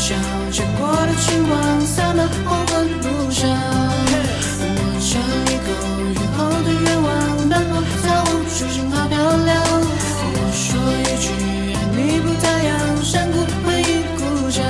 小见过的情光洒满黄昏路上。我尝一口雨后的愿望，淡薄造物主心好漂亮。我说一句爱你不打烊，山谷回忆故乡。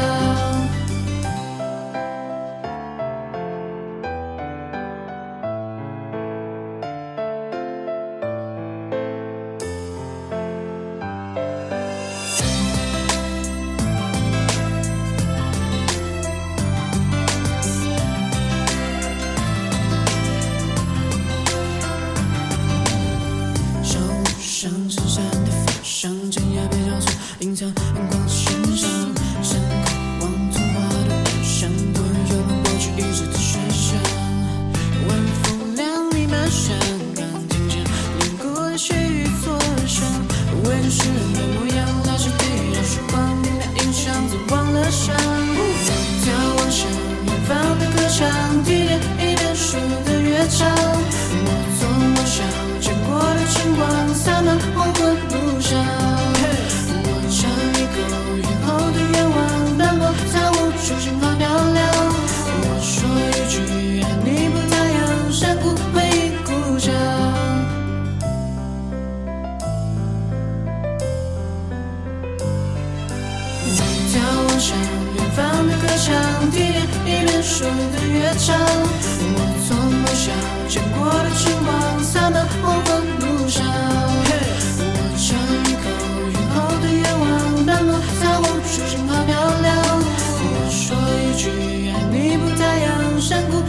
上衬衫的发香，尖牙被交错，隐藏阳光的身上，深刻望童话的故乡，多远就能过去一直的学校。晚风凉弥漫山岗，听见凝固的血雨作响，为着诗人的模样，那是地让时光你的印象怎忘了伤。眺望向远方的歌唱，一点一点数的乐章，我从我小见过的晨光洒满黄昏路上。我尝一口雨后的愿望，淡薄造物主心好漂亮。我说一句爱你不打烊，山谷回忆故乡。眺望向远方的歌唱，一点一点数的乐章，我从我小见过的晨光洒满黄昏路上。我尝一口雨后的愿望，淡薄造物主心好漂亮。我说一句爱你不打烊，山谷